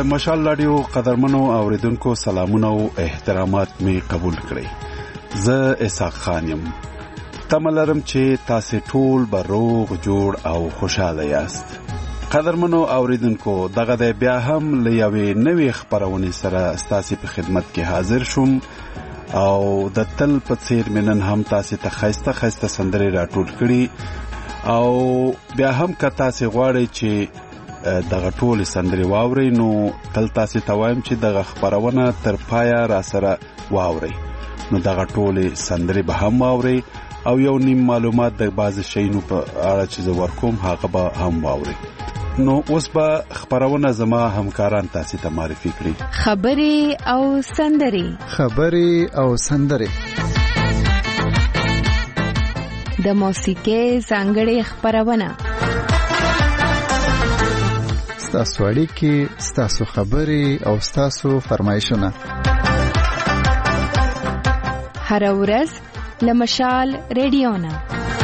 مشال رادیو قدرمنو اوریدونکو سلامونه او احترامات می قبول کړئ. زه اسحاق خان یم. تملرم چې تاسو ټول به روغ جوړ او خوشاله یاست. قدرمنو اوریدونکو دغه د بیا هم لوي نوې خبرونه سره تاسو په خدمت کې حاضر شوم او د تل په څیر منن هم تاسو ته خسته سندري راټول کړي او بیا هم کتا سي غواړي چې دغه ټول سندري واوري نو تل تاسو ته وایم چې دغه خبرونه تر پایا را سره واوري نو دغه ټول سندري به هم واوري او یو نیم معلومات د بعض شینو په اړه چې زه ورکوم هغه به هم واوري. نو اوس به خبرونه زما همکاران تاسو ته معرفي کړي. خبري او سندري د موسیقي څنګه خبرونه ستاسو اړیکې، ستاسو خبري او ستاسو فرمایشونه هر ورځ لمشال رادیونا.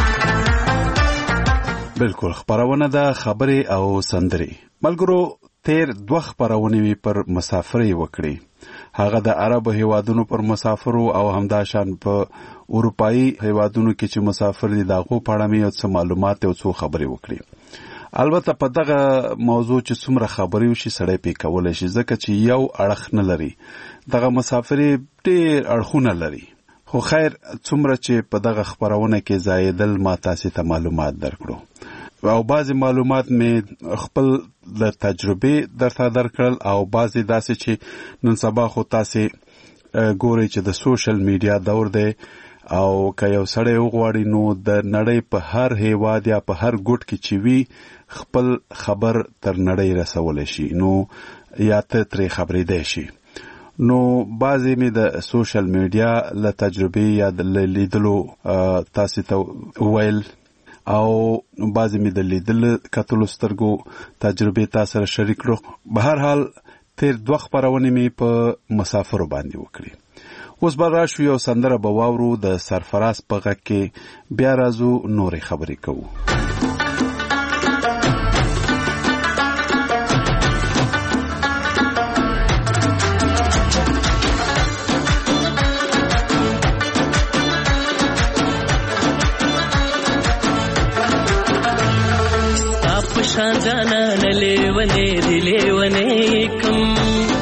بالکل خبرونه د خبري او سندري ملګرو تیر دوه خبرونه وی پر مسافرۍ وکړي. هغه د عرب هیوادونو پر مسافرو او همداشان په اروپאי هیوادونو کې چې مسافر دي دغه په اړه مې څه معلومات او څه خبري وکړي. البته په دغه موضوع چې څومره خبري وشي سړی پې کولای شي ځکه چې یو اړخ نه لري. دغه مسافرۍ ډېر اړخونه لري. خو خیر څومره چې په دغه خبرونه کې زایدل ما تاسو ته معلومات درکړو او بعضی معلومات مې خپل د تجربه درته درکړل او بعضی داسې چې نن سبا خو تاسو ګورئ چې د سوشل میډیا دور دی او که یو سړی وغواړي نو د نړۍ په هر هیواد یا په هر ګوټ کې چې وي خپل خبر تر نړۍ رسولی شي نو یا ته ترې خبرېدی شي. نو بعضی می د سوشل میډیا له تجربه یا د لیدلو تاسو ته ویل او بعضی می د لیدل کتلو سترګو تجربه تاسو سره شریک کړو. به هر حال تیر دوه خبرونه می په مسافرو باندې وکړي. اوس به راشو یو سندره به واورو د سرفراز په غږ کې بیا راځو نورې خبرې کوو. شان جانا نلیونے دلیونے کم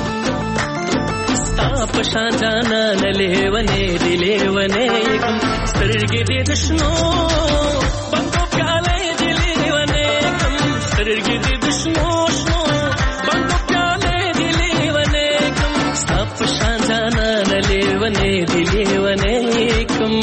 ستاپ شان جانا نلیونے دلیونے کم سرگی دی دشنو بندو پیالے دلیونے کم سرگی دی دشنو شنو بندو پیالے دلیونے کم ستاپ شان جانا نلیونے دلیونے کم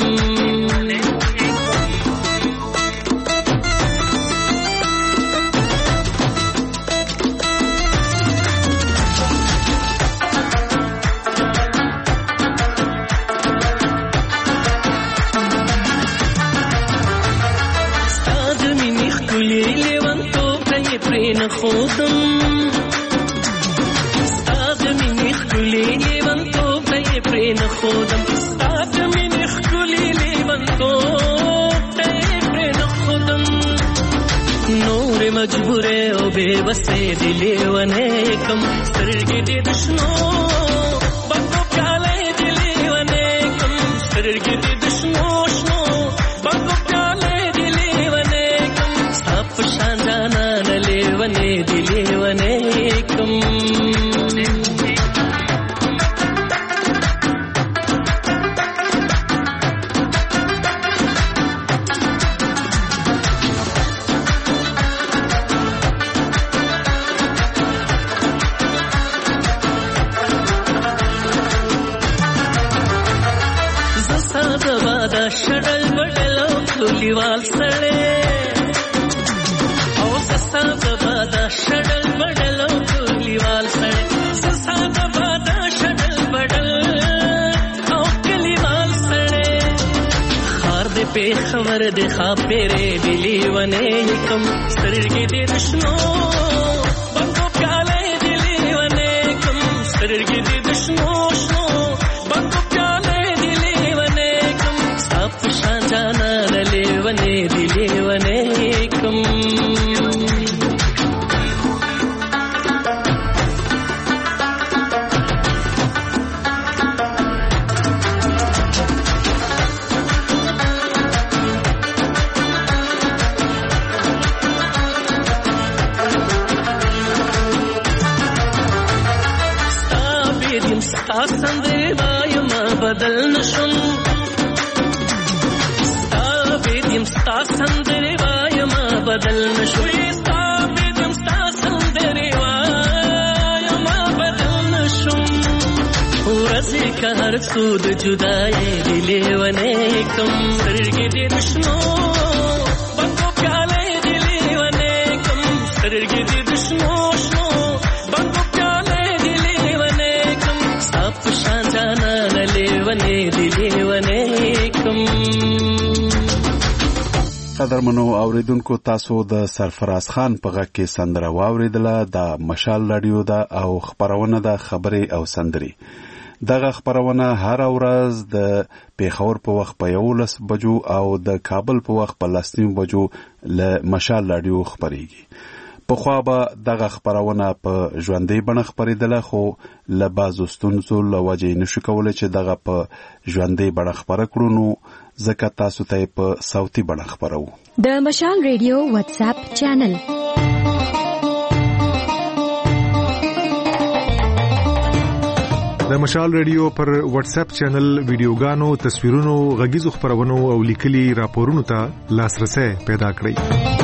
خودم استاد منی خلی لیوان تو پی پرین خودم استاد منی خلی لیوان تو پی پرین خودم نور مجبوره او بے بسے دلیوانے کم سرگی دی دشنو بندو پیالے دلیوانے کم سرگی دی دشنو شنو بندو پیالے دلیوانے کم سب شاندانا لیونے دلیونے کم زساد بادا شڈل بڈلو کلیوال سڑے بادا شڈل بڈل کلیوال سڑے سساد بادا شڈل بڈل او کلیوال سڑے خار دے پہ خبر دے خاپیرے دلیونے کم سرگی دی دشنو بندو پیالے دلیونے کم سرگی دی دشنو شنو بندو پیالے دلیونے کم سب شان جانا دلیونے دلیونے کم نشم ستا بيدم ستا سندري وايما بدل نشوي ستا بيدم ستا سندري وايما بدل نشم ورزي كهر سود جداي دلي ونيكم سرگي دي دشنو بندو پیاله دلي ونيكم سرگي دي دشنو شنو بندو پیاله دلي ونيكم سب شان جانا للي وني دلي ونيكم. قدرمنو اوریدونکو تاسو د سرفراز خان په غږ کې سندره واوریدله. د مشال رادیو دا او خبرونه د خبري او سندري. دغه خبرونه هر ورځ د پیښور په وخت په 11 بجو او د کابل په وخت په 10 بجو له مشال رادیو خبريږي. په خو به دغه خبرونه په ژوندۍ بڼه خبرېدله، خو له بعضو ستونزو له وجې نشو کولی چې دغه په ژوندۍ بڼه خبره کړو، نو ځکه تاسو ته په صوتي بڼه خبرو. د مشال ریډیو واتس اپ چینل د مشال ریډیو پر واتس اپ چینل ویډیوګانو، تصویرونو، غږیزو خبرونو او لیکلي راپورونو ته لاسرسي پیدا کړئ.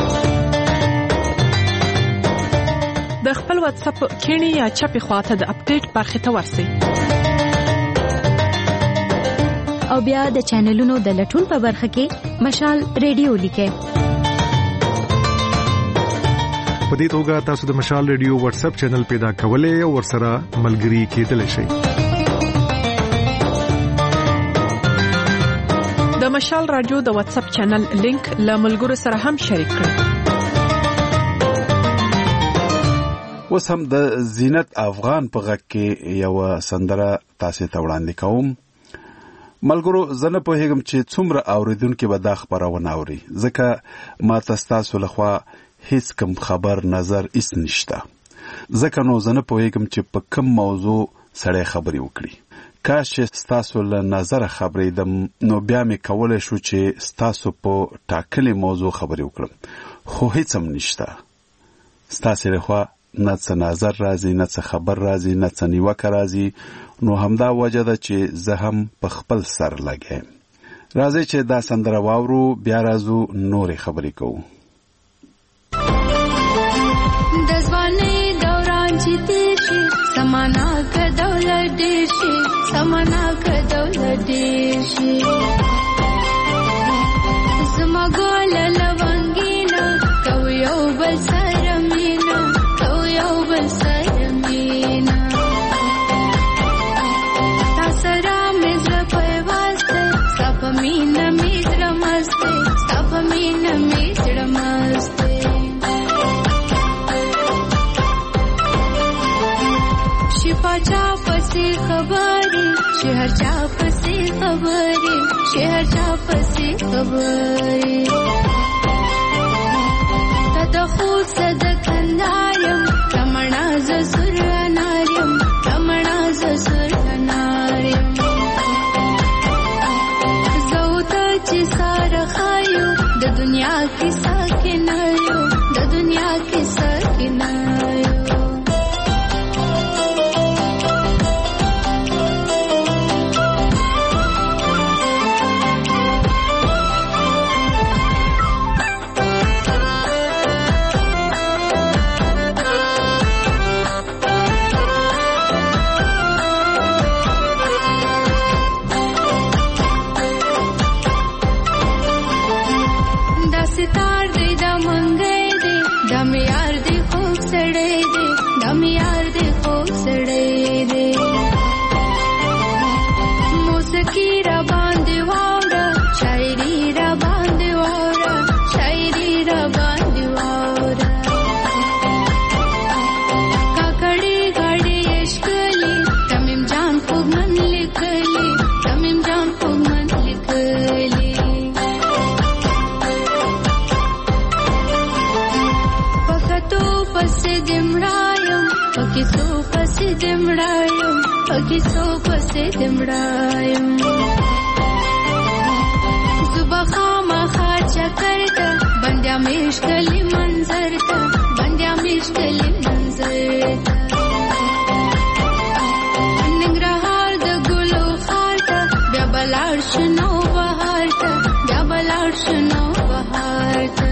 د خپل واتس اپ کینی یا چپی خواته د اپډیټ برخه ته ورسئ او بیا د چینلونو د لټون په برخه کې مشال ریډیو لیکئ. په دې توګه تاسو د مشال ریډیو واتس اپ چینل پیدا کولای او ورسره ملګری کېدلی شئ. د مشال رادیو د واتس اپ چینل لینک له ملګرو سره هم شریک کړئ. اوس هم د زینت افغان په غږ کې یو سندره تاسو ته وړاندې کوم. ملګرو زه نه پوهیږم چې څومره اوریدونکو به دا خبرونه اوري، ځکه ما تاسو لخوا هیڅ کوم خبر نظر هیڅ نشته، ځکه نو زه نه پوهیږم چې په کوم موضوع سره خبرې وکړي. کاش چې تاسو له نظر خبرې دم، نو بیا مې کولای شو چې تاسو په ټاکلي موضوع خبرې وکړم، خو هیڅ هم نشته. تاسو لخوا نه څه نظر راځي، نه څه خبر راځي، نه څه نیوکه راځي، نو همدا وجه ده چې زه هم په خپل سر لګیم. راځي چې دا سندره واورو، بیا راځو نورې خبرې کوو. د ځوانۍ دوران چې تېر شي، سمانا که دولت ډېر شي، سمانا که دولت ډېر شي، زما ګوله لونګینه کو یو بل سره مینه، کو یو بل سره مینه، تا سره مې زړه پیواز دی، ستا په مینه مې زړه مست دی، ستا په مینه مې زړه مست دی. شفا چا پسې خبرې، شهر چا پسې خبرې، شهر چا پسې خبرې، تا د خوب صد کندارم، رمڼا ز سور اناریم، رمڼا ز سور اناریم، زو ته چې ساره خایو د دنیا کې ساکنایو، د دنیا کې ساکنایو. صبح خامخا چکر تا بندیا مشکلی منظر تا، بندیا مشکلی منظر تا، ننګرهار د ګلو خار تا بیا بلا بلاړ شنو بهار ته بیا بلاړ شنو بهار ته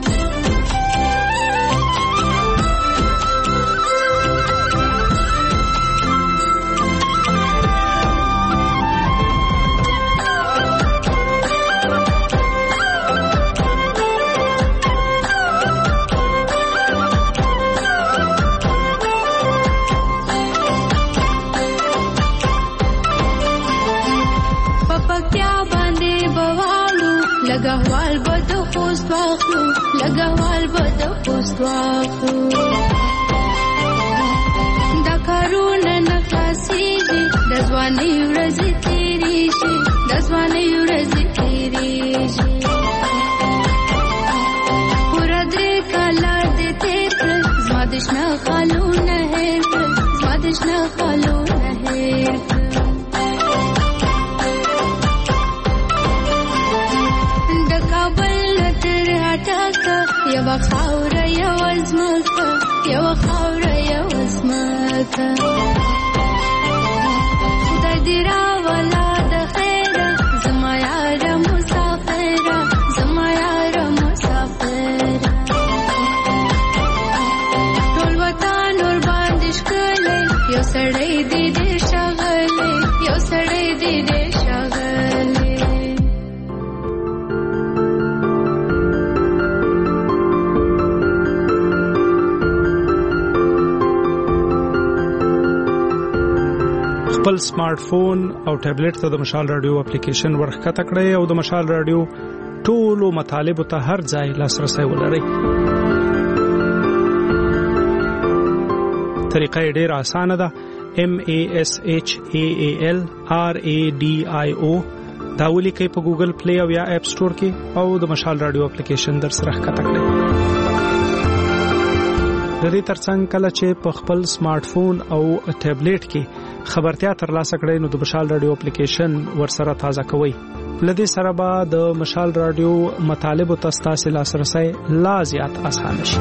لګهوال بد خوست واخلو لګهوال بد خوست واخلو دا کارونه نخلاصيږي د ځواني ورځې تیرې شي د ځواني ورځې تیرې شي پورا درې کاله دې تېر کړل زما د شنه خالونه هېر کړل زما د شنه خالونه هېر کړل یو خاوره یو ازمکه یو خاوره یو ازمکه خدای دې راولا د خیره زما یاره مسافره زما یاره مسافره ټول وطن ور باندې ښکلی یو سړی دې دې ښاغلی یو سړی دې دې ښاغلی خپل سمارټ فون او ټابلیټ ته د مشال رادیو اپلیکیشن ورخکته کړئ او د مشال رادیو ټولو مطالبو ته هر ځای لاسرسي ولرئ. طریقه ډېره اسانه ده. MASHAALRADIO دا ولیکئ په ګوګل پلی او یا اپ سٹور کې او د مشال رادیو اپلیکیشن در سره ښکته کړئ. د دې ترڅنګ کله چې په خپل سمارټ فون او ټابلیټ کې خبرتیا ترلاسه کړئ نو د مشال رادیو اپلیکیشن ورسره تازه کوئ. لدې سره به د مشال رادیو مطالب او تاسو لاسرسي لا زیات اسانه شي.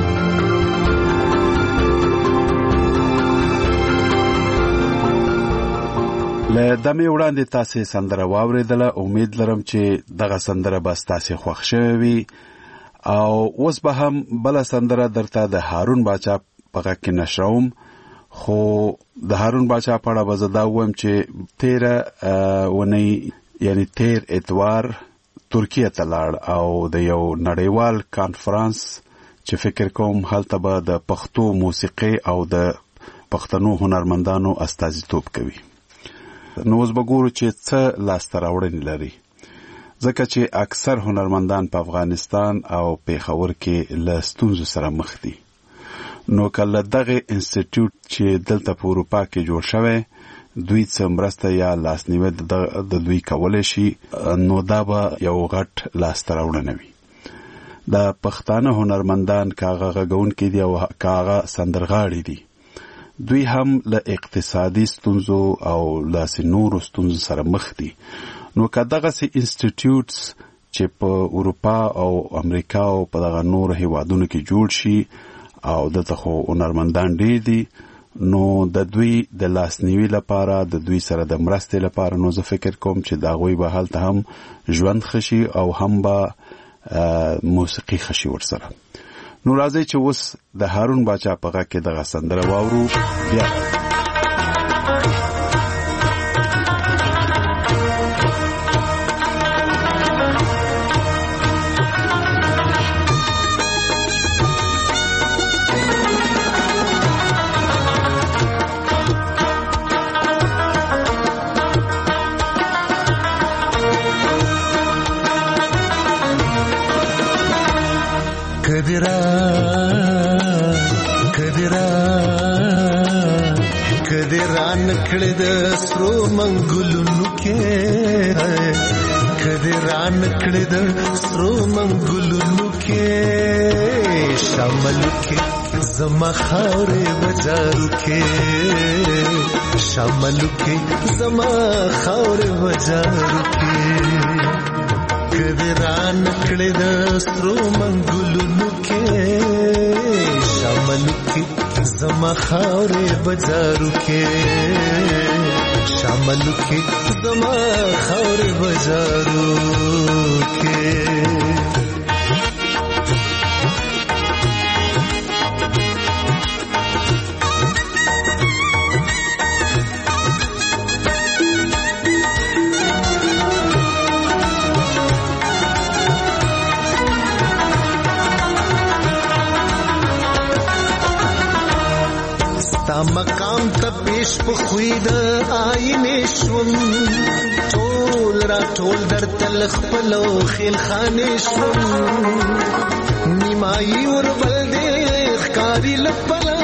له دمه وړاندې تاسو سندره واوریدله. امید لرم چې دغه سندره به تاسو خوښ شوي وي او اوس به هم بل سندره درته د هارون باچا په غږ کې نشروم. خو د هارون باچا په اړه به زه دا وایم چې 13 ونې یعنی 13 اتوار ترکیه ته لاړ او د یو نړیوال کانفرنس چې فکر کوم هلته به د پښتو موسیقي او د پښتنو هنرمندانو استازیتوب کوي. نو اوس به ګورو چې څه لاسته راوړنې لري ځکه چې اکثر هنرمندان په افغانستان او پیښور کې له ستونزو سره مخ دي. نو کله دغه انسټیټیوټ چې دلته په اروپا کې جوړ شوی دوی څه مرسته یا لاسنیوي د دوی کولای شي نو دا به یو غټ لاسته راوړنه وي. د پښتانه هنرمندان کاغه غونکي دي او کاغه سندرغاړي دي. دوی هم له اقتصادي ستونزو او له نورو ستونزو سره مخ دي. نو کداغه سي انسټیټیوټس چې په اروپا او امریکا او په دغه نورو هیوادونو کې جوړ شي او دغه خو هنرمندان ډېر دي نو د دوی د لاسنیوي لپاره د دوی سره د مرستې لپاره نو زه فکر کوم چې دا غوي به هلته هم ژوند خشي او هم به موسیقي خشي ورسره. نو راځي چې اوس د هارون باچا په غږ کې دغه سندره واورو بیا کدران کړه د سرو منګلونو کې کدران کړه د سرو منګلونو کې شامل کې زما خاورې بازارو کې شامل کې زما خاورې بازارو کې کدران کړه د سرو منګلونو کې شامل کې زما خاورې بازارو کې شامل کې زما خاورې بازارو کې مقام ته پیش په خوید آینه شوم ټول را ټول در تل خپلو خیل خانه شوم نیمای ور بل دې ښکاری لپلا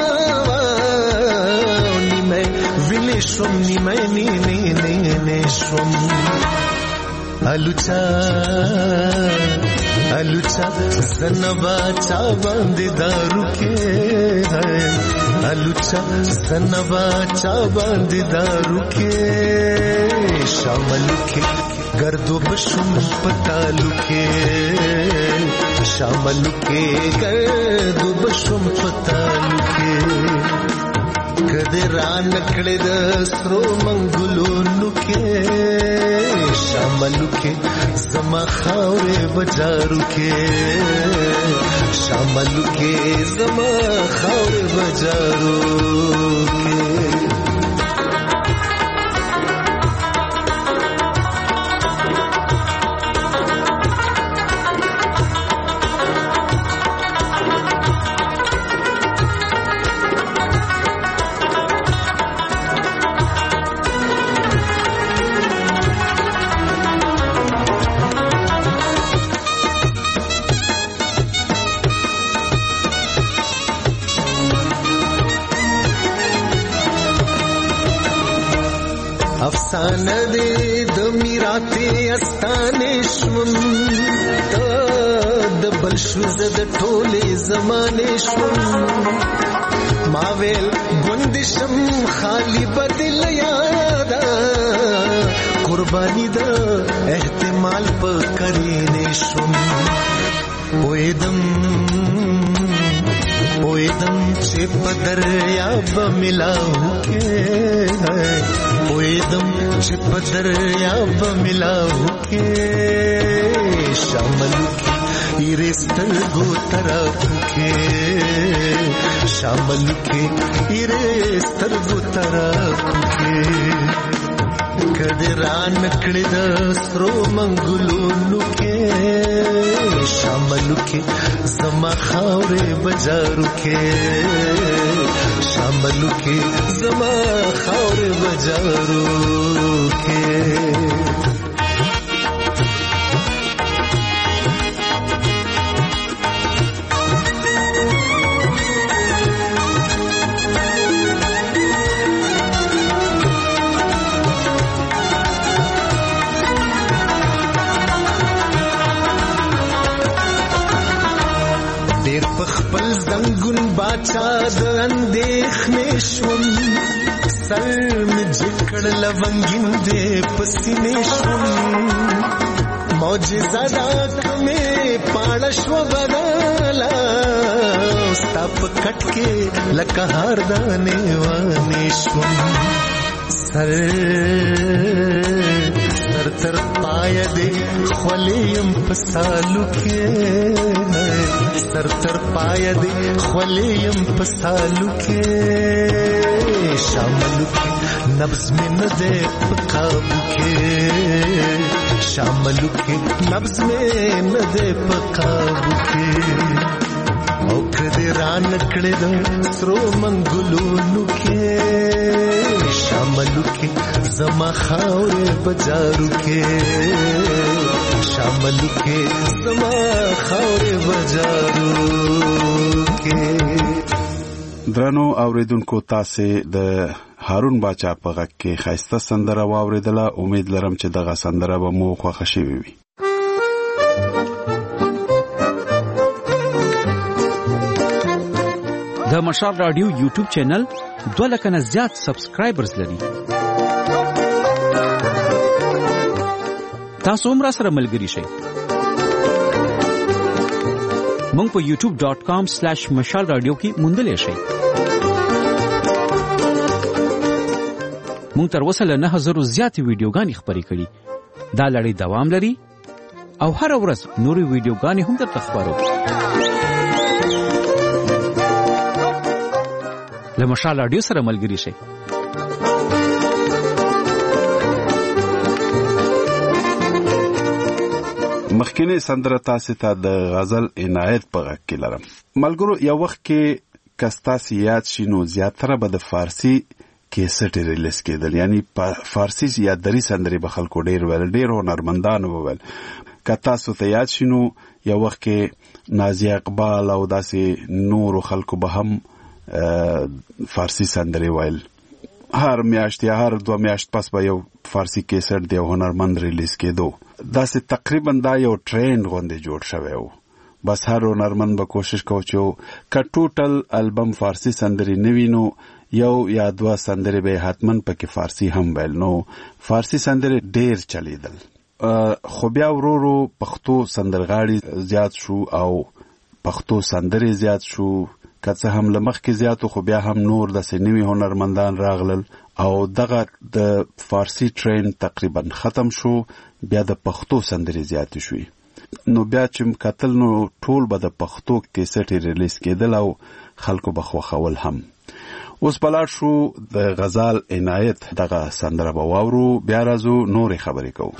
نیمه ویل شوم نیمه نه شوم الوچا زنبا چا باندې دارو کې الوچا زنبا چا باندې دارو کې شامل کې گردو بشم پتالو کې شامل کې گردو بشم پتالو کې کده ران کړه د سترو منګلونو کې شامل کې زما خاورې بازارو کې شامل کې زما خاورې بازارو کې افسانه دې د میراته استانه شوم د بل شوز د ټوله زمانه شوم ما ویل ګوندشم خالی بدل یادا قربانی د احتمال په کرینه شوم وېدم چې په دریاب ملاو کې وېدم چې په دریاب ملاو کې شامل کې ایرستل گو طرف کې شامل کې ایرستل گو طرف کې کده ران کړه د سترو منګلونو کې شامل کې زما خاورې بازارو کې شامل کې زما خاورې بازارو کې خپل زنګون باچا د اندېښنې شوم سر مې جکړ لونګین دې پسینې شوم معجزه دا کمې پاړه شو بدلا ستا په کټ کې لکه هار دانې وانې شوم سر تر پای دې خولیم پسالو کې سر تر پای دې خولیم پسالو کې شامل کې نبض میں نہ دے قابو کې شامل کې نبض میں نہ دے قابو کې او کدی ران کړه د سرو منګلونو کې شامل کې زما خاورې بازارو کې شامل کې زما خاورې بازارو کې درنو اوریدونکو تاسو د هارون باچا په غږ کې خاسته سندره واوریدله امید لرم چې دغه سندره به مو خوښه شي وي د مشال رادیو یوټیوب چینل 2 لک نه زیات سبسکرایبرز لري تاسو هم را سره ملګری شئ مونږ په youtube.com/mashalradio کې موندلې شئ مونږ تر اوسه له 9000 زیاتې ویډیوګانې خپرې کړي. دا لړۍ دوام لري او هر ورځ نورې ویډیوګانې هم درته خپرو. له مشال رادیو سره ملګري شئ. مخکینه سندره تاسو ته د غزل عنایت په غږ کې لرم. ملګرو یو وخت کې کستا سیات شینو زیاتره به د فارسی کیسټ ریلیز کېدل، یعنی په فارسی یا دری سندري به خلکو ډیر هنرمندان وویل. که تاسو ته یاد شینو یو وخت کې نازیه اقبال او داسې نور خلکو به هم فارسی سندري ویل. هر میاشت یا هر 2 میاشت پس به یو فارسی کیسټ دی هنرمند ریلیز کېدو. داسې تقریبا دا یو ټرند غوندې جوړ شوی و. بس هر هنرمند به کوشش کوي چې که ټوټل البم فارسی سندري نه وینو یو یا 2 سندري به حتمن پکې فارسی هم ویل. نو فارسی سندري ډیر چلیدل. خو بیا ورورو پښتو سندرغاړي زیات شو او پښتو سندري زیات شو. که څه هم لمخ کې زیاتو خو بیا هم نور د سنوي هنرمندان راغلل او دغه د فارسی ټرین تقریبا ختم شو. بیا د پښتو سندري زیات شوې. نو بیا چې مکتل نو ټول به د پښتو کیسټ ریلیز کېدل او خلکو به خوښول هم. اوس بلار شو د غزل عنایت دغه سندره به واورو. بیا راځو نورې خبرې کوو.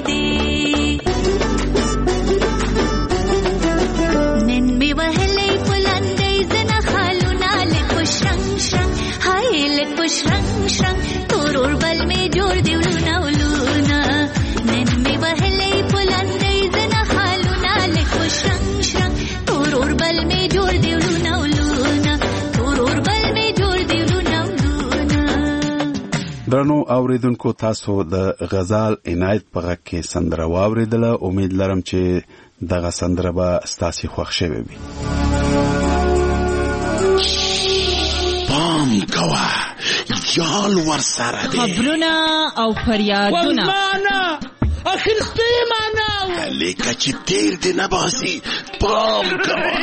Nenne wahle لکه شرنګ شرنګ تورور بل می جوړ دی ولونه ولونه نن می وهلې پلندې زنه حالونه لکه شرنګ شرنګ تورور بل می جوړ دی ولونه ولونه تورور بل می جوړ دی ولونه ولونه. درنو اوریدونکو تاسو د غزال عنایت په غږ کې سندره واوریدله. امید لرم چې دغه سندره به ستاسو خوښ شوي وي. پام کوه یال ورسره دی خبرونه او فریادونه والمانا اخرستی مانا لیکه چې تیر دی نباسی. پام کوه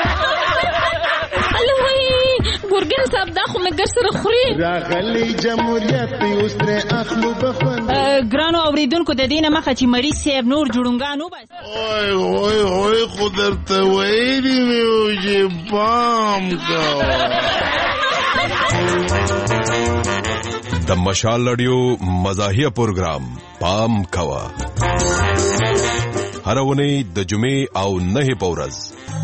ګورګین صاحب دا خو مګر سره خوري راغلی جمهوریت اوس تر اخلو بخون. ګرانو اوریدونکو د دینه مخه چې مری صاحب نور جوړونګانو بس اوه خو درته ویلي مې چې پام کوه. د مشال رادیو مزاحیه پروګرام پام کوه هر ونی د جمعې او نه په ورځ.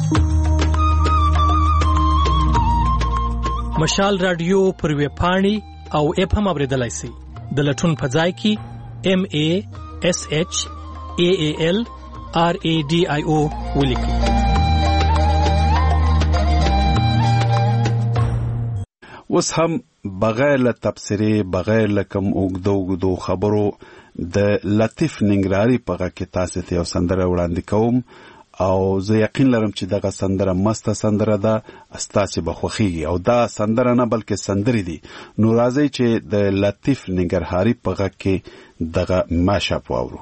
مشال رادیو پر ویب پاڼې او اپ هم اوریدلای شئ. د لټون په ځای کې MASHAALRADIO ولیکئ. اوس هم بغیر له تبصرې بغیر له کوم اوږدو خبرو د لطیف ننګرهاري په غږ کې تاسو ته یو سندره وړاندې کوم او زه یقین لرم چې دغه سندره مسته سندره ده ستاسو به خوښیږي او دا سندره نه بلکې سندري دي. نو راځي چې د لطیف ننګرهاري په غږ کې دغه ماشاپ واورو.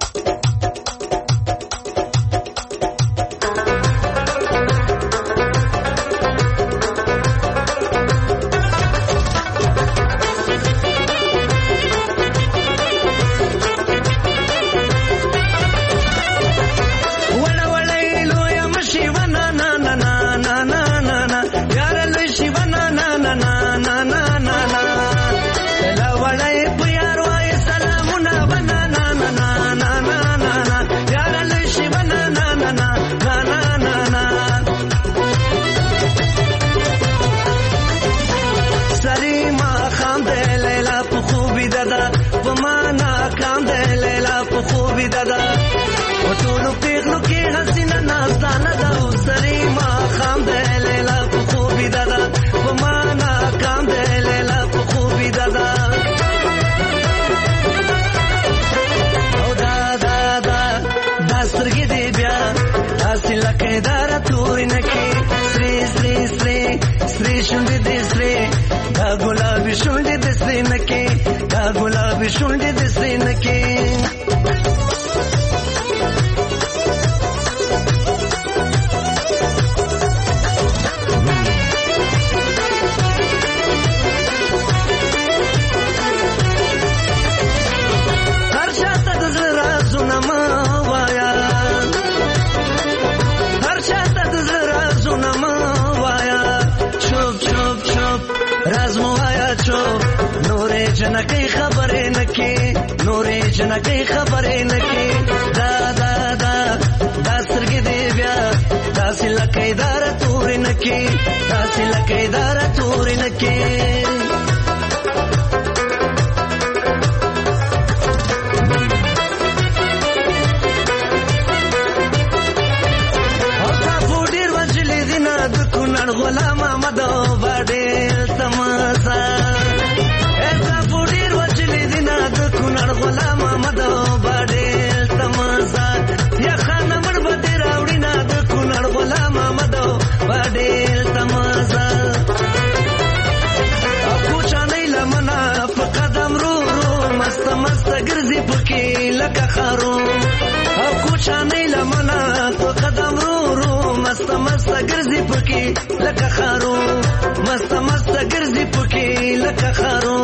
गुलाबी शून्य दिसरे नके का गुलाबी शून्य दिसरे नके हर शात जरा सुनमा वाया हर शात जरा सुनमा वाया चुप चुप चुप رازموایا چو نورې جنکې خبرې نکې نورې جنکې خبرې نکې دا دا دا دا سترګې دې بیا داسې لکې دار تورې نکې داسې لکې دار تورې نکې او تاسو ډېر وځلې دي نه د کونړ غلام احمد باندې غلام احمد باندې تمازا یا خان مړ بده راوړی نه د کونړ غلام احمد باندې تمازا او کوچانې لمنا په قدم رو رو مست مست ګرځي پکې لکه خارو او کوچانې لمنا په قدم رو رو مست مست ګرځي پکې لکه خارو مست مست ګرځي پکې لکه خارو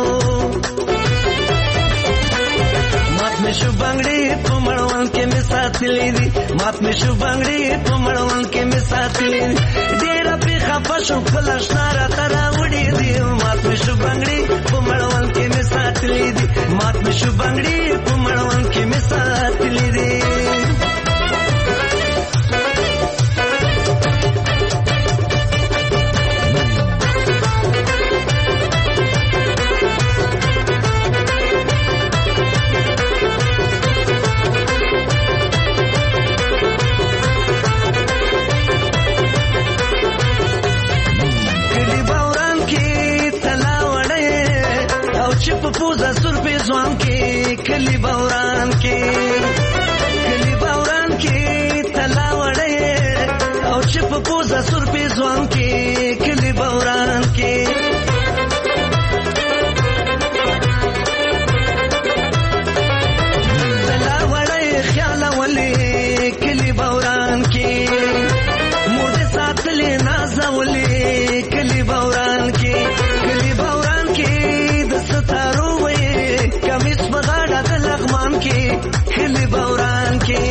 شو بنگړي په مړوند کې می ساتلې دي مات می شو بنگړي په مړوند کې می ساتلې دي ډېر په خپه شو فلشنار ترا وړي دي مات می شو بنگړي په مړوند کې می ساتلې دي مات می شو بنگړي په مړوند کې می ساتلې دي چې په پوزه سر په ځوان کې کلی بوران کې تلا وړې او چې په پوزه سر په ځوان کې کلی بوران کې تلا وړې خیال ولې کلی بوران کې مور ساتلې ناز ولې کلی بوران کې د ستارو وې کمیس بغاړه د لغمان کې کلی بوران کې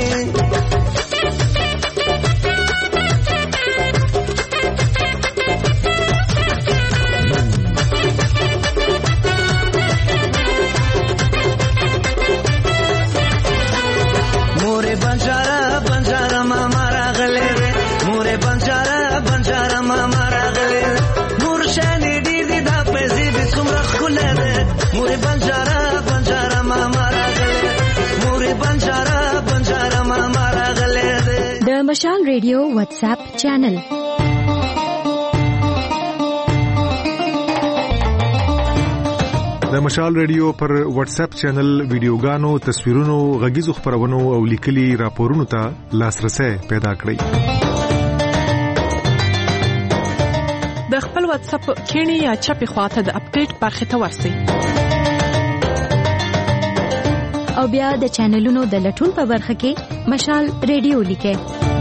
مورې بنجاره ماما راغلې مورې بنجاره ماما راغلې نور شانې دې دا پیسې به څومره ښکلې ده مورې بنجاره ماما راغلې مورې بنجاره ماما راغلې ده د مشال ریډیو واتس اپ چینل د مشال ریډیو پر واتس اپ چینل ویډیوګانو تصویرونو غږیزو خبرونو او لیکلي راپورونو ته لاسرسي پیدا کړئ د خپل واتس اپ کینی یا چپی خواته د اپډیټ برخه ته ورسئ او بیا د چینلونو د لټون په برخه کې مشال ریډیو لیکئ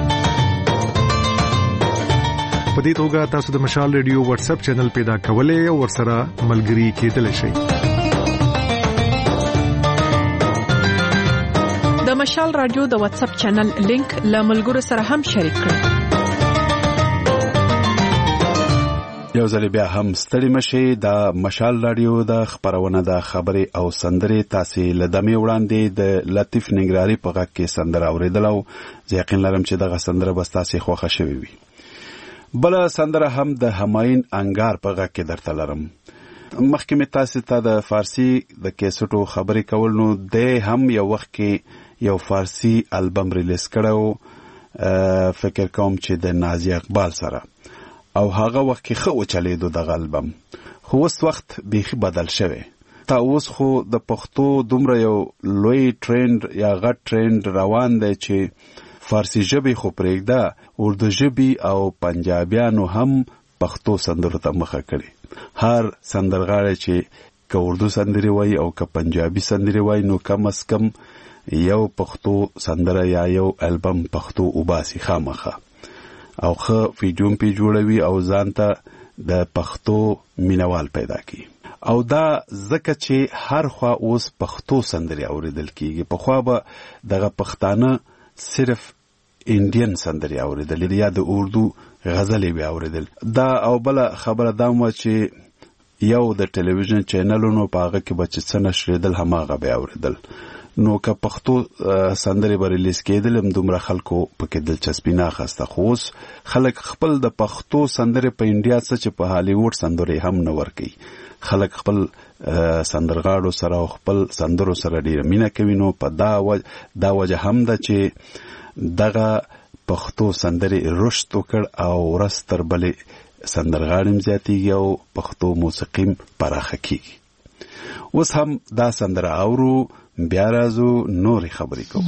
په دې توګه تاسو د مشال ریډیو واتس اپ چینل پیدا کولای او ورسره ملګري کېدلی شئ د مشال رادیو د واتس اپ چینل لینک له ملګرو سره هم شریک کړئ یو ځل بیا هم ستړي مشي د مشال رادیو د خبرونه د خبري او سندري تاسو لدمي وړاندې د لطیف نګراري په غږ کې سندره اوریدلو یقین لرم چې دغه سندره به تاسو خوښه شوي وي بل سندره هم د همایون انګار په غږ کې درته لرم مخکې مې تاسو ته د فارسی د کیسټو خبري کول نو د هم یو وخت کې یو فارسی البم ریلیز کړو فکر کوم چې د نازیه اقبال سره او هغه وخت کې خو چلیدو دغه البم خو اوس وخت بیخي بدل شوی تا اوس خو د پښتو دومره یو لوی ټرند یا غټ ټرند روان دی چې فارسی ژبه خو پرېږده اردو ژبه او پنجابیانو هم پښتو سندرو ته مخه کړي هر سندرغاړی چې که اردو سندري وای او که پنجابي سندري وای نو کم از کم یو پښتو سندره یا یو البم پښتو وباسي خامخه او خو ویډیو پی جوړوي او ځانته د پښتو مینوال پیدا کی او دا ځکه چې هر خوا اوس پښتو سندري اوریدل کیږي په خوا به دغه پښتانه صرف انډین سندري اوریدل یا د اردو غزلې به اوریدل دا او بل خبره دا مو چې یو د ټلویزیون چینلونو په هغه کې بچ څه نشریدل هماغه به اوریدل نو که پښتو سندري به ریلیز کېدل هم دومره خلکو پکې دلچسپي نه اخیسته خو اوس خلک خپل د پښتو سندري په انډیا څخه چې په هالیوډ سندري هم نه ورکي خلک خپل سندرغاړو سره او خپل سندرو سره ډیر مینه کوي نو په دا وجه هم ده چې دغه پښتو سندري رشد وکړ او ورستر بلې سندرغاړم زیاتیږي او پښتو موسیقي پراخه کیږي اوس هم دا سندره اورو بیا راځو نورې خبرې کوو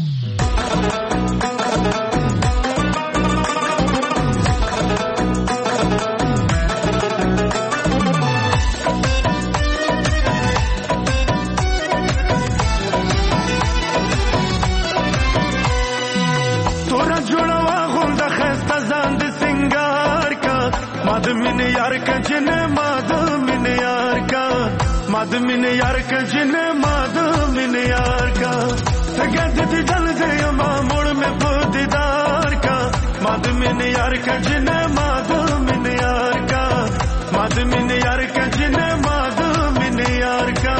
مادمین یار کا جن مادمین یار کا مادمین یار کا جن مادمین یار کا سگد دی دل دے مامور میں دیدار کا مادمین یار کا جن مادمین یار کا مادمین یار کا جن مادمین یار کا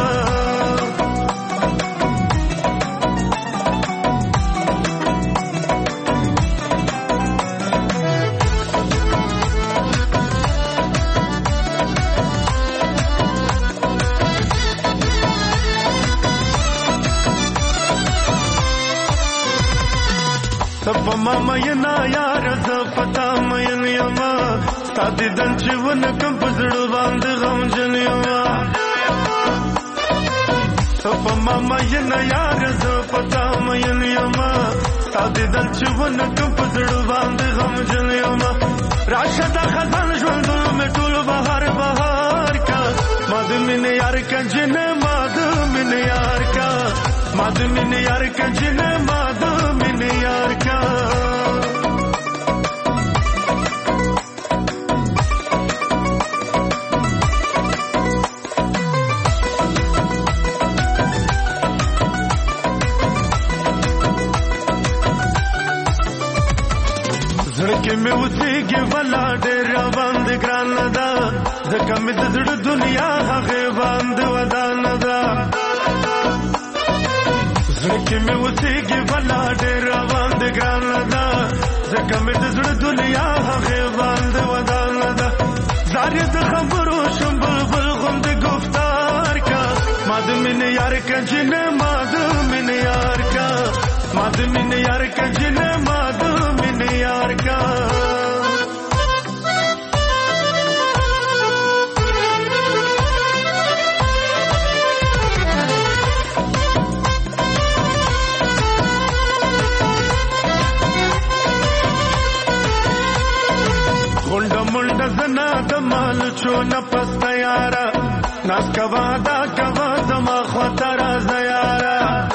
سب ماما ینا یار زفتا مین یما ستادی دن چون کم پزړ باندې غم جن یما په ماما یې نه یار زه پتا مین یم ستا دیدل چې ونکم په زړه باندې غمجن یم راشه دا خزان ژوندون مې ټول بهار بهار کا ما د مینې یار کا جنې ما د مینې یار کا ما د مینې یار کا جنې ما د مینې یار کا زړه مې وسېږي ولا ډېر باندې ګران ده ځکه مې د زړه دنیا هغې باندې ودان ده زړه مې وسېږي ولا ډېر باندې ګران ده ځکه مې د زړه دنیا هغې باندې ودان ده زار د خبرو شم بلبل غوندې گفتار کا ما د مینې یار کا جنې ما د مینې یار کا ما د مینې یار کا جنې ما د مینې یار کا غونډه منډه زنا د مال چونه پسته یارا ناس کوا دا کوا زما خواته راځه یارا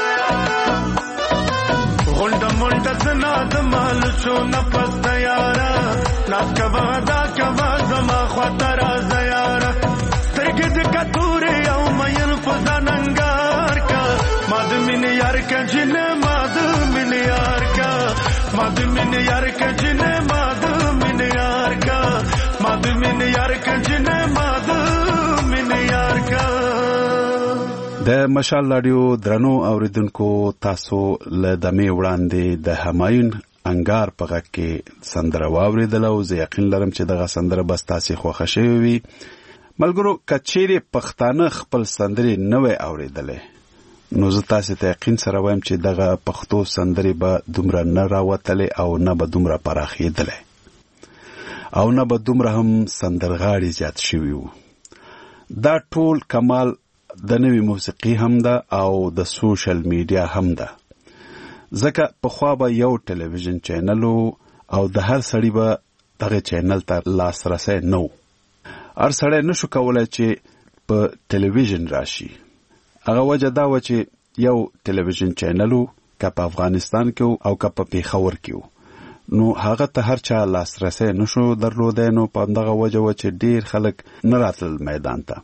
غونډه منډه زنا د مال چونه پسته یارا ناس کوا دا کوا زما خواته راځه یارا سترګې د کتورې او مین په ځاننګار کا ما د مینې یار کا جنې ما د مینې یار کا ما د مینې یار کا جنې ما د مینې یار کا ما د مینې یار کا جنې ما د مینې یار کا د مشال رادیو درنو اوریدونکو تاسو له دمه وړاندې د همایون انګار په غږ کې سندره واوریدل او زه یقین لرم چې دغه سندره بس تاسو خوښه شوي وي ملګرو کچېری پښتانه خپل سندري نوې اوریدلې نو زه تاسو ته یقین سره وایم چې دغه پښتو سندري به دومره نه راوتلې او نه به دومره پراخېدلې او نه به دومره هم سندرغاړي زیات شوي وو دا ټول کمال د نوې موسیقي هم ده او د سوشل میډیا هم ده ځکه پخوا به یو ټلویزیون چینل او د هر سړي به دغه چینل ته لاسرسی نه و هر سړی نشو کولی چې په ټلویزیون راشي هغه وجه دا و چې یو ټلویزیون چینل و که په افغانستان کې او که په پیښور کې و نو هغه ته هر چا لاسرسی نشو درلودی نو په همدغه وجه و چې ډېر خلک نه راتلل میدان ته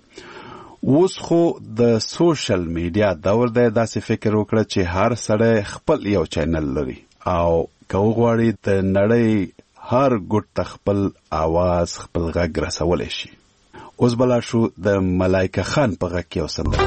اوس خو د سوشل میډیا دور دی داسې فکر وکړه چې هر سړی خپل یو چینل لري او که وغواړي د نړۍ هر ګوټ ته خپل آواز خپل غږ رسولی شي اوس بلا شو د ملایکه خان په غږ کې یو سندره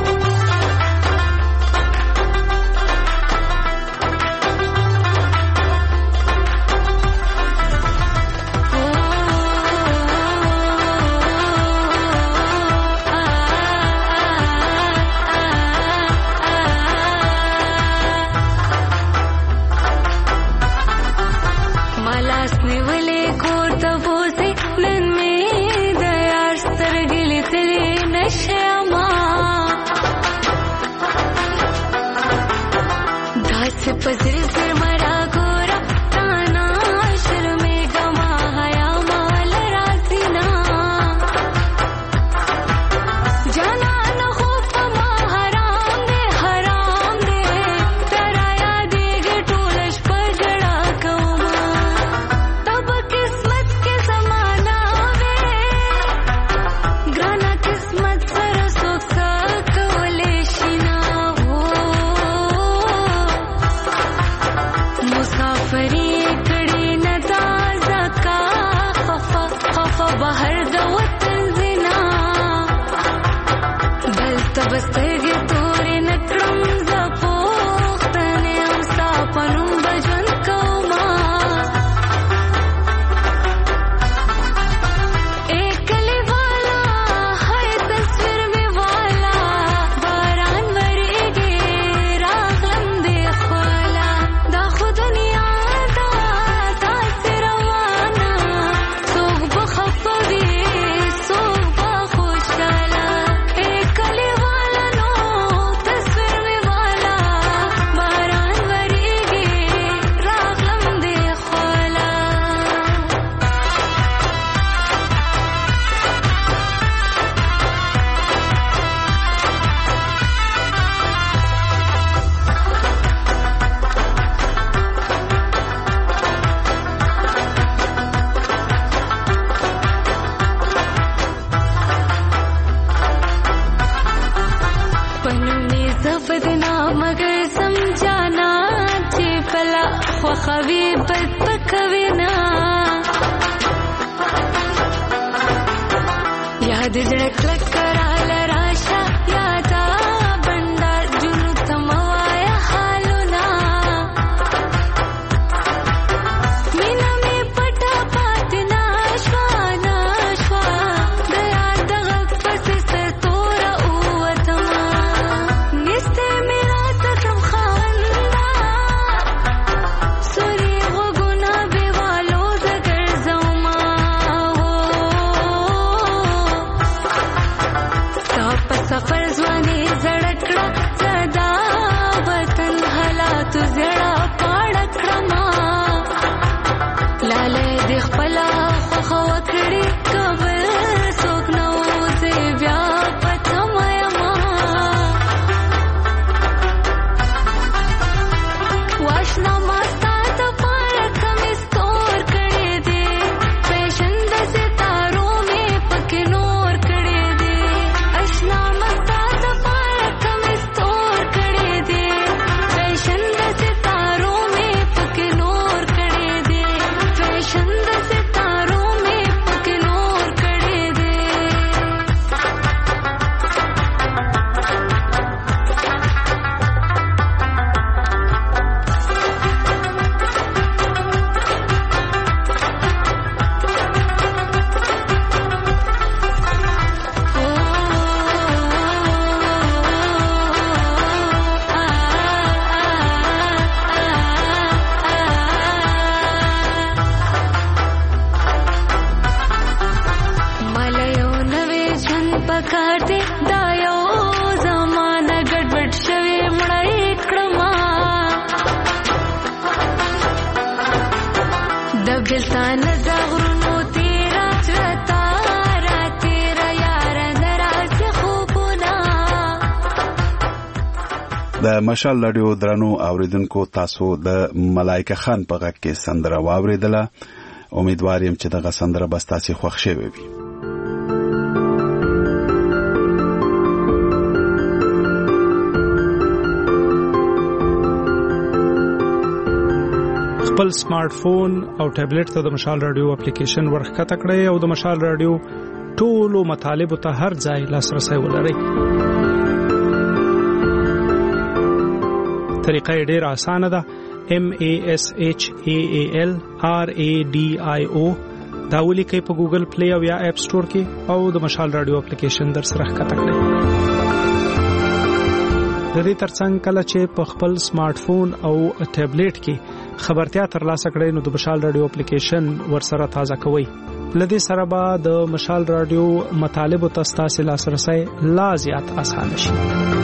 no خوي بد پکوي نا یاد زړه کلک کرال راشه یادا بندا جنو تموایا حالنا مینا می پټا پاتنا شوانا شوا دیا دغه پس سر تور اوتما نسته میرا تکم خواندا سوري غوګنا به والو زګر زما سفر ځواني زړکړه صدا وطن حالات زړه پاړکړه ما لاله د خپل خو وکړي کبل څوک نو زه بیا پته ما واشنا مستا ته پار کم استور کړي دي فیشن د ستارو می پکې نور کړي دي اشنا مستا ته پار کم استور کړي دي فیشن د ستارو می پکې نور کړي دي فیشن د ستارو می پکې نور کړي دي مالا یو نوې ژوند پکار دی دا یو زمانه ګډوډ شوې مړی کړما د بلتان زغرونو تیرا چرتا را تیرا یار نراز خوبونه د مشال رادیو درنو اوریدونکو تاسو د ملائکه خان په غږ کې سندره واوریدله امیدوار یم چې دغه سندره به ستاسو خوښ شوي وي خپل سمارټ فون او ټابلیټ ته د مشال رادیو اپلیکیشن ورخکته کړئ او د مشال رادیو ټولو مطالبو ته هر ځای لاسرسي ولرئ. طریقه یې ډېره اسانه ده. MASHAALRADIO دا ولیکئ په ګوګل پلی او یا اپ سٹور کې او د مشال رادیو اپلیکیشن در سره ښکته کړئ. د دې ترڅنګ کله چې په خپل سمارټ فون او ټابلیټ کې خبرتیا ترلاسه کړئ نو د مشال رادیو اپلیکیشن ورسره تازه کوئ. لدې سره به د مشال رادیو مطالبو ته ستاسو لاسرسي لا زیات اسانه شي.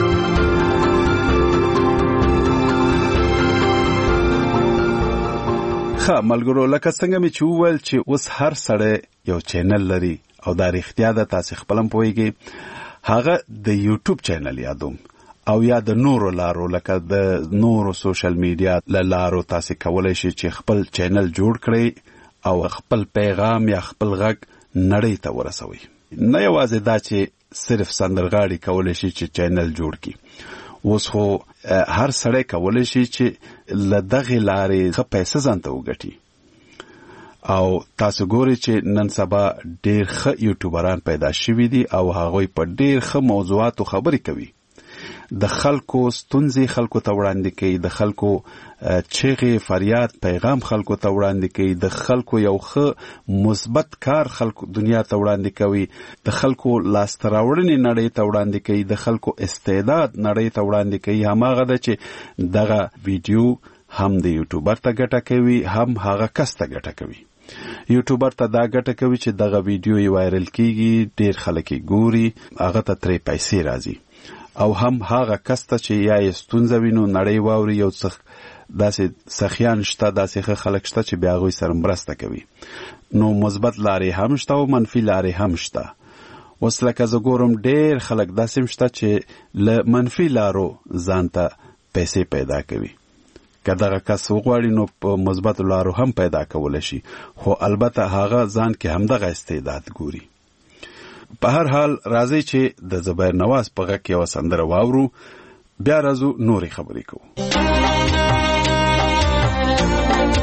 ښه ملګرو لکه څنګه مې چې وویل چې اوس هر سړی یو چینل لري او دا رښتیا ده تاسو خپلم پوهیږئ هغه د یوټیوب چینل یادوم او یا د نورو لارو لکه د نورو سوشل میډیا لارو تاسو کولای شئ چې خپل چینل جوړ کړئ او خپل پیغام یا خپل غږ نړۍ ته ورسوي. نه یوازې دا چې صرف سندرغاړي کولای شي چې چینل جوړ کړي اوس خو هر سړی کولای شي چې لدغه لارې ښه پیسې ځانته وګټي او تاسو ګورئ چې نن سبا ډېر ښه یوټیوبران پیدا شوي دي او هغوی په ډېر ښه موضوعاتو خبرې کوي. د خلکو ستونزې خلکو ته وړاندې کوي، د خلکو چغې فریاد پیغام خلکو ته وړاندې کوي، د خلکو یو ښه مثبت کار خلکو دنیا ته وړاندې کوي، د خلکو لاسته راوړنې نړۍ ته وړاندې کوي، د خلکو استعداد نړۍ ته وړاندې کوي. هماغه ده چې دغه ویډیو هم د یوټیوبر ته ګټه کوي هم هغه کس ته ګټه کوي. یوټیوبر ته دا ګټه کوي چې دغه ویډیو یې وایرل کیږي، ډېر خلک یې ګوري، هغه ته ترې پیسې راځي. او هم هغه کس ته چې یا یې ستونزه وینو نړۍ واوري یو څه داسې سخیان شته، داسې ښه خلک شته چې بیا هغوی سره مرسته کوي. نو مثبت لارې هم شته او منفي لارې هم شته. اوس لکه زه ګورم ډېر خلک داسې شته چې له منفي لارو ځان ته پیسې پیدا کوي. که دغه کس وغواړي نو په مثبتو لارو هم پیدا کولی شي، خو البته هغه ځان کې همدغه استعداد ګوري. په هر حال راځي چې د زبیر نواز په غږ کې یوه سندره واورو، بیا راځو نورې خبرې کوو.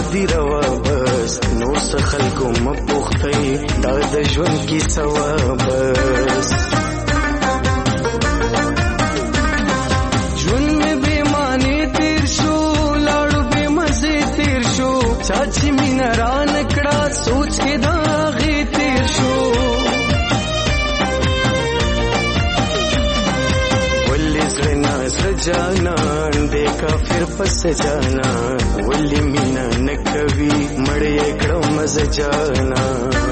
دی روا بس نور څه خلکو مپوښتئ دا د ژوند کیسه وه بس ژوند مې بې معنې تیر شو لاړو بې مزې تیر شو چا چې مینه رانه کړه سوچ کې د هغې تیر شو جانان دے کافر پس جانا ولی مینا نکوی مڑے کڑو مز جانا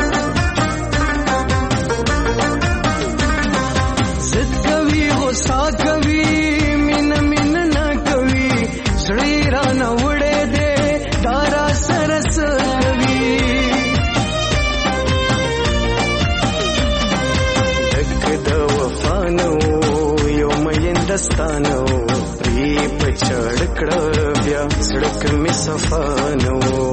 زد کوي غصہ کوي مینا مینا نہ کوي زړی رانا وړې دے دارا سرس کوي دک د وفانو دستانو پری پچړ کړه بیا سړک می صفانو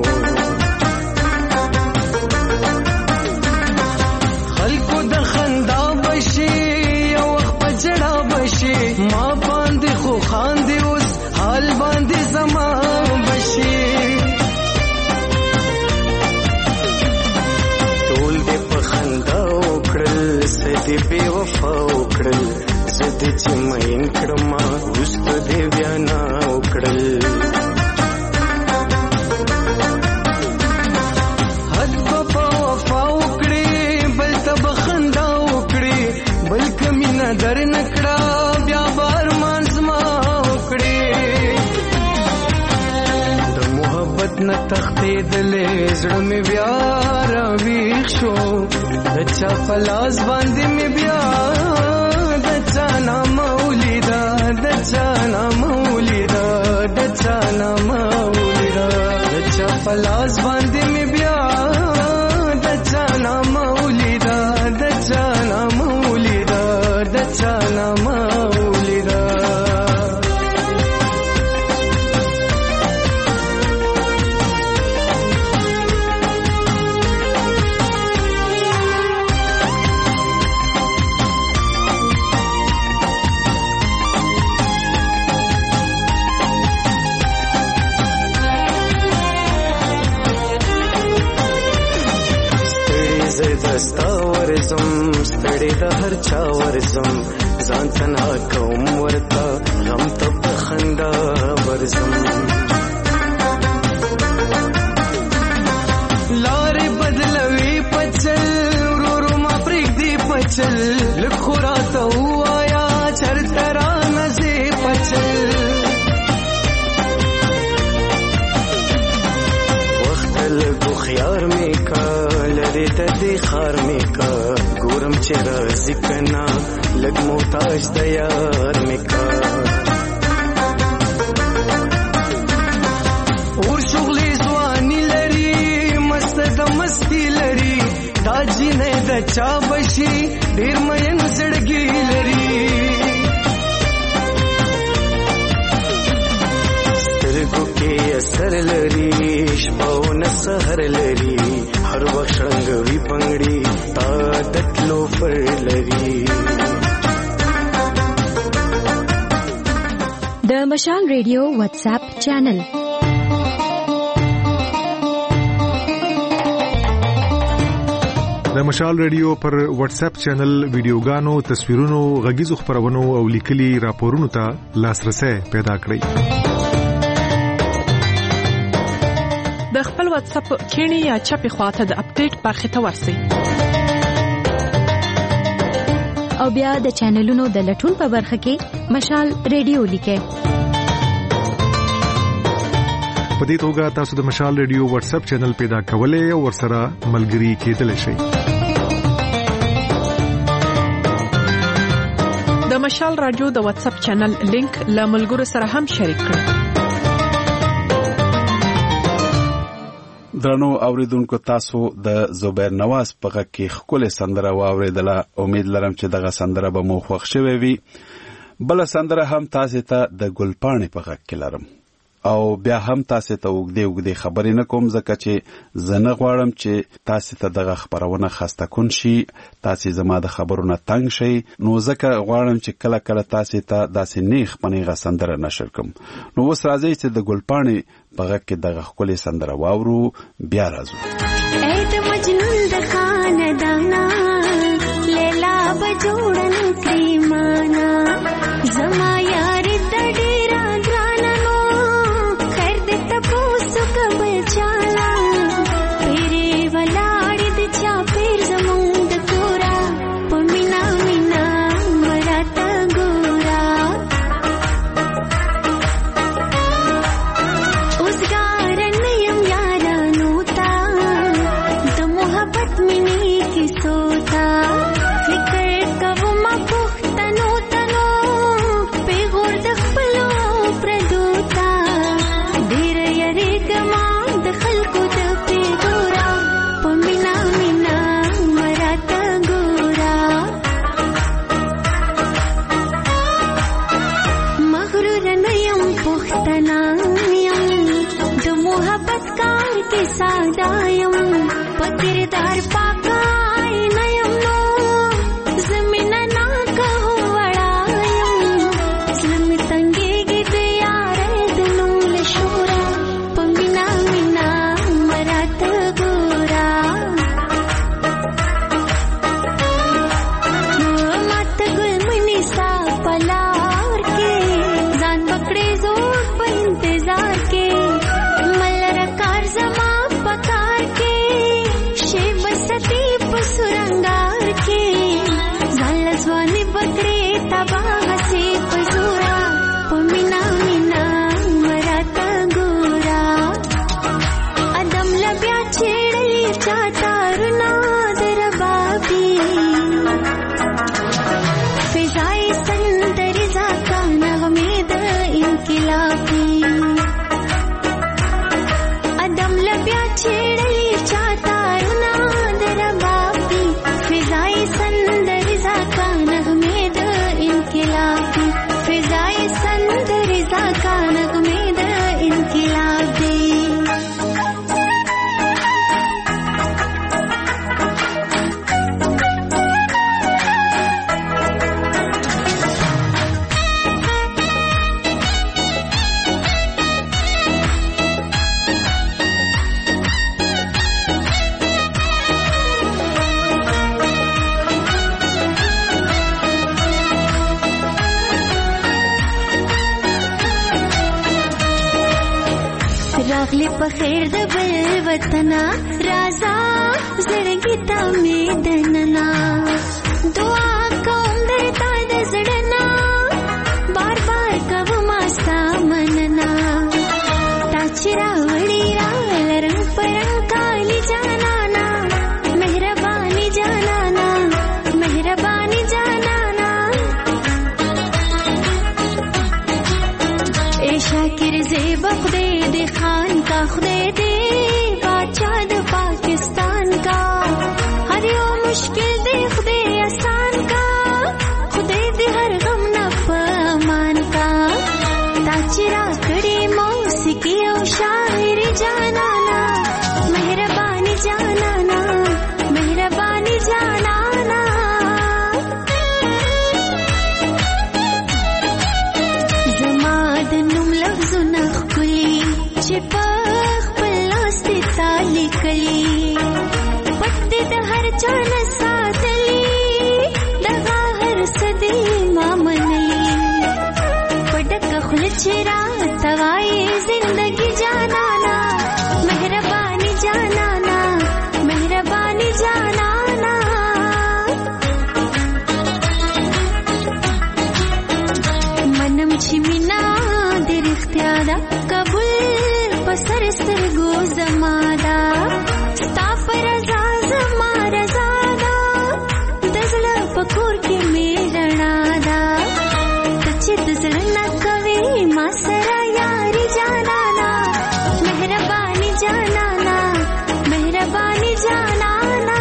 خلکو د خندا بشي یو وخت جړا بشي ما باندې خو خاندي اوس حال باندې زما بشي ټول دې په خندا وکړل سدي بے وفا وکړل زدی چې مین کړم وست دې بیا نه وکړل حد په وفا وکړي بل ته بخندا وکړي بل کمینا در نکړه بیا بار مانځما وکړي د محبت نه تختیدلې زړه مې بیا راویښ شو د چا په لاس باندې مې بیا دچانا مولیدا دچانا مولیدا دچانا مولیدا دچا پلاس باندې می بیا دچانا مولیدا دچانا مولیدا دچانا مولیدا دستا ورزم ستړي د هر چا ورزم ځان تنها کوم ورته غم ته په خندا ورزم لارې بدلوي پچل ورورو ما پرېږدي پچل لږ خو راته ووایه چېرته رانه ځې پچل وخت لږ هوښیار مې کا لري ته دې خار مې کا ګورم چې راځي کنا لږ محتاج د یار مې کا اور شغلې ځواني لري مست د مستی لري دا جینۍ د چا بشي ډېر مین زړګي لري سترګو کې اثر لري شپه او نه سحر لري هر وخت رنګوي پنګړي تا د تلو پر لري د مشال ریډیو واتس اپ چینل د مشال ریډیو پر واتس اپ چینل ویډیوګانو تصویرونو غږیزو خبرونو او لیکلي راپورونو ته لاسرسي پیدا کړئ د خپل واتس اپ کینی یا چپی خواته د اپډیټ برخه ته ورسئ او بیا د چینلونو د لټون په برخه کې مشال ریډیو لیکه په دې توګه تاسو د مشال ریډیو واتس اپ چینل پیدا کولای او ورسره ملګري کېدلی شئ د مشال رادیو د واتس اپ چینل لینک له ملګرو سره هم شریک کړئ درنو اوریدونکو تاسو د زبیر نواز په غږ کې خپل سندره واوریدله امید لرم چې دغه سندره به مو خوښ شوي وي بل سندره هم تاسو ته د ګلپاڼې په غږ کې لرم او بیا هم تاسو ته وګړي خبرې نه کوم ځکه چې زنه غواړم چې تاسو ته دغه خبرونه خسته کون شي تاسو زما د خبرونو تنگ شي نو ځکه غواړم چې کله کله تاسو ته داسې نیخ پنیغه سندره نشر کوم نو وس راځي چې د ګلپاڼې په غږ کې دغه خولي سندره واورو بیا راځو اې د مجنون د خاندانا لیلا بجوړن کریمانا زما یار د ډیرا ګرانانو خیر دې تاسو کبل چالا پیری ولاړې د چا پیر زمون د کورا پمینا مینا مراتا ګورا اوس ګارن یم یارانو تا د محبت منی کی سوتا पकिरदार पाकाई नयम नो जमीना ना कहो वड़ायम इस्लाम तंगे गिद यार दिलों लशोरा पमिना मिना मरात गोरा मत गुल मनी सा पलार के जान पकड़े जोर पर इंतजार के मलर कार जमा पकार के सती पसुरंगार के झालजवानी बकरे तबाह से पजूरा पमिना मिना मराता गोरा अदम लब्या छेड़ली चाहता रुनादर बाबी फिजाई संदर जाका नगमेद इनकिलाबी अदम लब्या छेड़ली चाहता रागले पखेर द बल वतना राजा जड़गीता में दनना दुआ कौम दरता द जड़ना बार बार कब मासा मनना ताचिरा वड़ीरा लरंग परंग काली जानाना मेहरबानी जानाना मेहरबानी जानाना ए शाकिर ज़ेब खुदे दे खान का खुदे दे बादशाह दे पाकिस्तान का हर यो मुश्किल दे खुदे आसान का खुदे दे हर गम न पमान का ताचिरा कड़ी मौसीकी और शायरी जानाना मेहरबानी जानाना मेहरबानी जानाना जमाद नुम लफ्ज़ नखली चिपख पल्लास्ती ताली कली पट्टी द हर जान सातली दगा हर सदी मामनली पटक खुल चिरा तवाई जिंदगी जानाना मेहरबानी जानाना मेहरबानी जानाना मनम छिमिना दिर इख्तियारा कबूल पसर सरगो जमादा स्तापर अजाज मार जादा दजला पकोर के मेरणादा तचे दजलना कवे मासरा यारी जानाना मेहरबानी जानाना मेहरबानी जानाना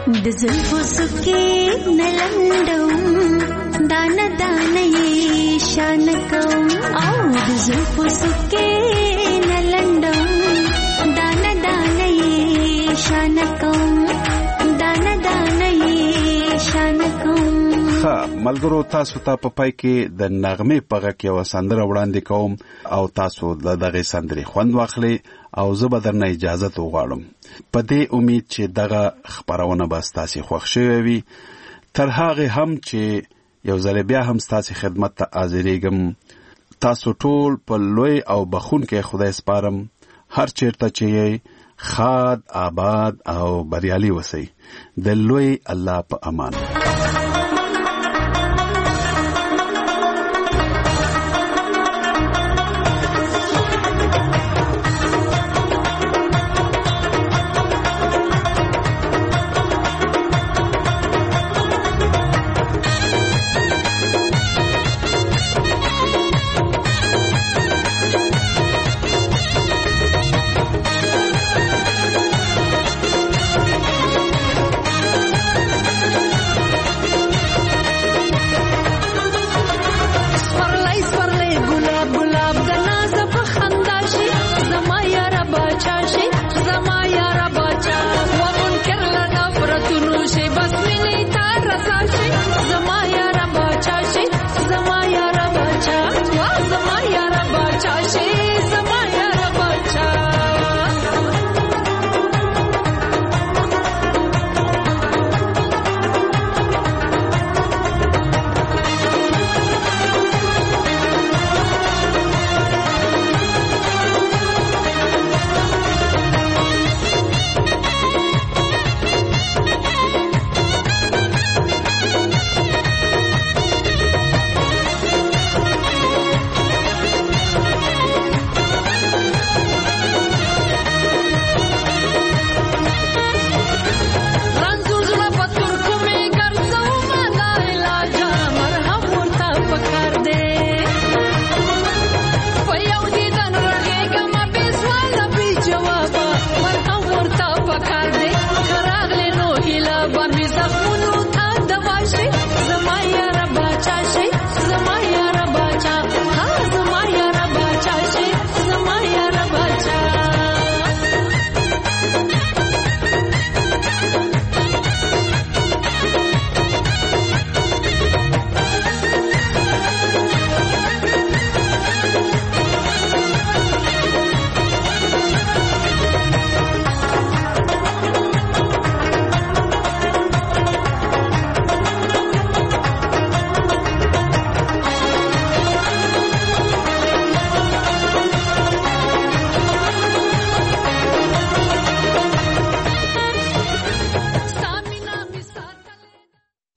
दजुल्फो सुके नलंडम दान दान ये شان کوم او د زلفو سکه نه لندم دانه دانه شان کوم دانه دانه شان کوم. ملګرو تاسو ته په پای کې د نغمې په غږ کې یو سندره وړاندې کوم او تاسو دغه سندرې خوند واخلئ او زه به درنه اجازه وغواړم په دې امید چې دغه خبرونه به ستاسو خوښ شوي وي. تر هغه هم چې یو ځل بیا هم ستاسو خدمت ته حاضرېږم. تاسو ټول په لوی او بخښونکي خدای سپارم. هر چیرته چې یې خاد آباد او بریالي اوسئ. د لوی الله په امان.